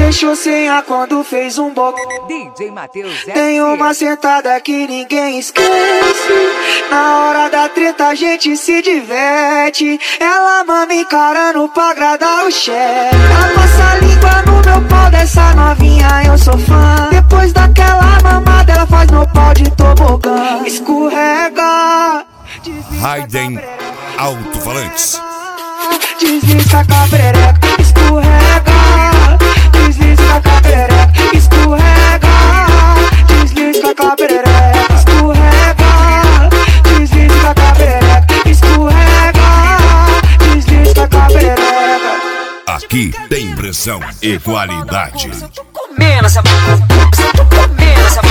deixou sem ar quando fez um boco. DJ Matheus Tem uma sentada que ninguém esquece. Na hora da treta a gente se diverte. Ela mama encarando pra agradar o chefe. Ela passa a língua no meu pau, dessa novinha eu sou fã. Depois daquela mamada ela faz meu pau de tobogã. Escorrega, Raiden Alto-Falantes. desliza com a perereca, escorrega. Desliza com a perereca, escorrega. Desliza com a perereca, escorrega. Desliza com a perereca, escorrega. Desliza com a perereca. Aqui tem pressão e qualidade. Comendo essa